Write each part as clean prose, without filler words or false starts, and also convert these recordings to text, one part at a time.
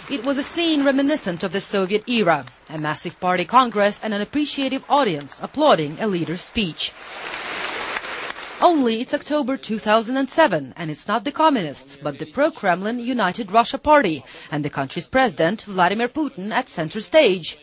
It was a scene reminiscent of the Soviet era, a massive party congress and an appreciative audience applauding a leader's speech. Only it's October 2007, and it's not the communists, but the pro-Kremlin United Russia Party and the country's president, Vladimir Putin, at center stage,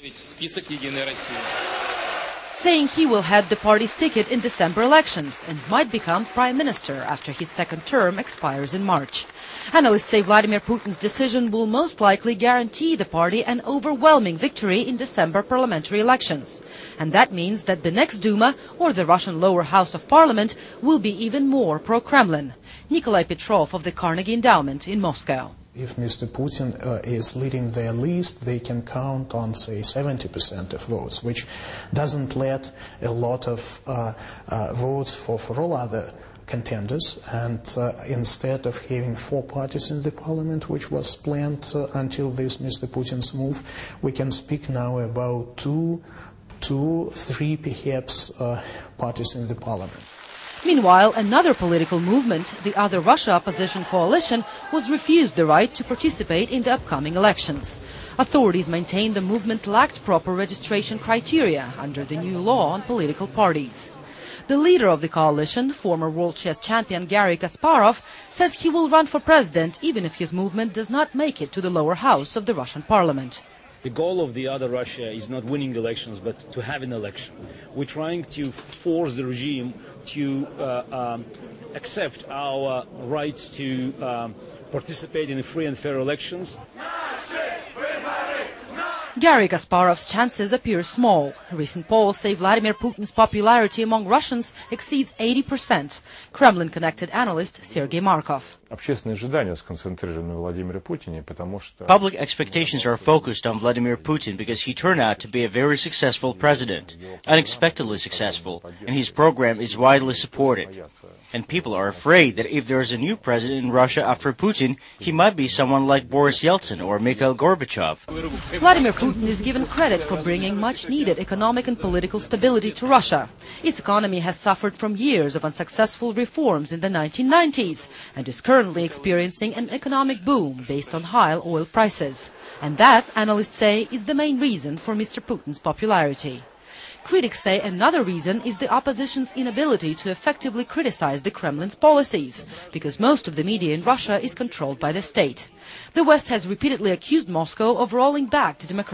saying he will head the party's ticket in December elections and might become prime minister after his second term expires in March. Analysts say Vladimir Putin's decision will most likely guarantee the party an overwhelming victory in December parliamentary elections. And that means that the next Duma, or the Russian lower house of parliament, will be even more pro-Kremlin. Nikolai Petrov of the Carnegie Endowment in Moscow. If Mr. Putin is leading their list, they can count on, say, 70% of votes, which doesn't let a lot of votes for all other contenders. And instead of having 4 parties in the parliament, which was planned until this Mr. Putin's move, we can speak now about 2, 3 perhaps parties in the parliament. Meanwhile, another political movement, the Other Russia Opposition Coalition, was refused the right to participate in the upcoming elections. Authorities maintain the movement lacked proper registration criteria under the new law on political parties. The leader of the coalition, former world chess champion Garry Kasparov, says he will run for president even if his movement does not make it to the lower house of the Russian parliament. The goal of the Other Russia is not winning elections, but to have an election. We're trying to force the regime to accept our rights to participate in free and fair elections. Garry Kasparov's chances appear small. Recent polls say Vladimir Putin's popularity among Russians exceeds 80%. Kremlin-connected analyst Sergei Markov. Public expectations are focused on Vladimir Putin because he turned out to be a very successful president, unexpectedly successful, and his program is widely supported. And people are afraid that if there is a new president in Russia after Putin, he might be someone like Boris Yeltsin or Mikhail Gorbachev. Vladimir Putin is given credit for bringing much-needed economic and political stability to Russia. Its economy has suffered from years of unsuccessful reforms in the 1990s and is currently experiencing an economic boom based on high oil prices. And that, analysts say, is the main reason for Mr. Putin's popularity. Critics say another reason is the opposition's inability to effectively criticize the Kremlin's policies, because most of the media in Russia is controlled by the state. The West has repeatedly accused Moscow of rolling back to democratic